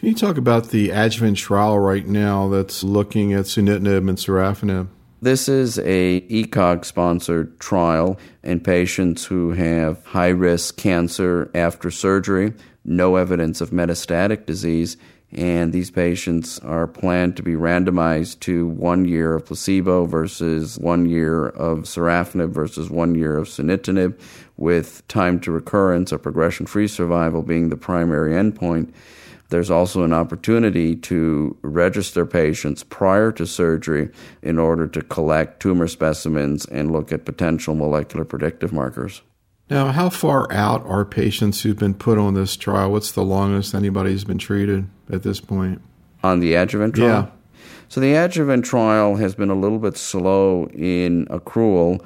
Can you talk about the adjuvant trial right now that's looking at sunitinib and sorafenib? This is a ECOG-sponsored trial in patients who have high-risk cancer after surgery, no evidence of metastatic disease, and these patients are planned to be randomized to 1 year of placebo versus 1 year of sorafenib versus 1 year of sunitinib, with time to recurrence or progression-free survival being the primary endpoint. There's also an opportunity to register patients prior to surgery in order to collect tumor specimens and look at potential molecular predictive markers. Now, how far out are patients who've been put on this trial? What's the longest anybody's been treated at this point? On the adjuvant trial? Yeah. So the adjuvant trial has been a little bit slow in accrual,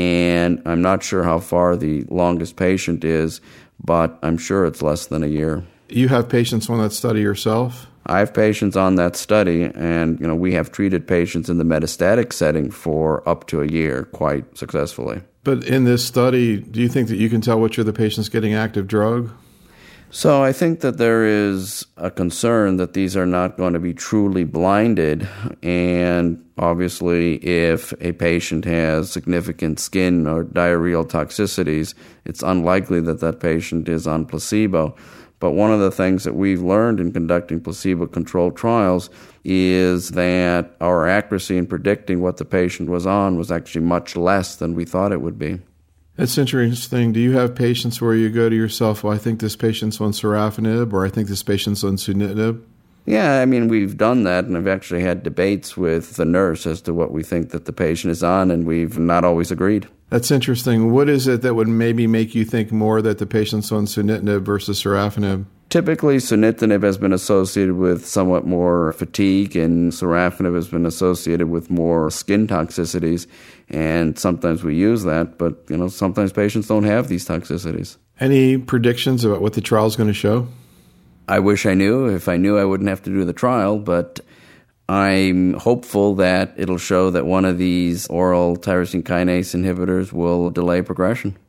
and I'm not sure how far the longest patient is, but I'm sure it's less than a year. You have patients on that study yourself? I have patients on that study, and we have treated patients in the metastatic setting for up to a year quite successfully. But in this study, do you think that you can tell which of the patients getting active drug? So I think that there is a concern that these are not going to be truly blinded, and obviously if a patient has significant skin or diarrheal toxicities, it's unlikely that that patient is on placebo. But one of the things that we've learned in conducting placebo-controlled trials is that our accuracy in predicting what the patient was on was actually much less than we thought it would be. That's interesting. Do you have patients where you go to yourself, well, I think this patient's on sorafenib, or I think this patient's on sunitinib? Yeah, we've done that, and I've actually had debates with the nurse as to what we think that the patient is on, and we've not always agreed. That's interesting. What is it that would maybe make you think more that the patient's on sunitinib versus sorafenib? Typically, sunitinib has been associated with somewhat more fatigue, and sorafenib has been associated with more skin toxicities, and sometimes we use that, but sometimes patients don't have these toxicities. Any predictions about what the trial is going to show? I wish I knew. If I knew, I wouldn't have to do the trial, but I'm hopeful that it'll show that one of these oral tyrosine kinase inhibitors will delay progression.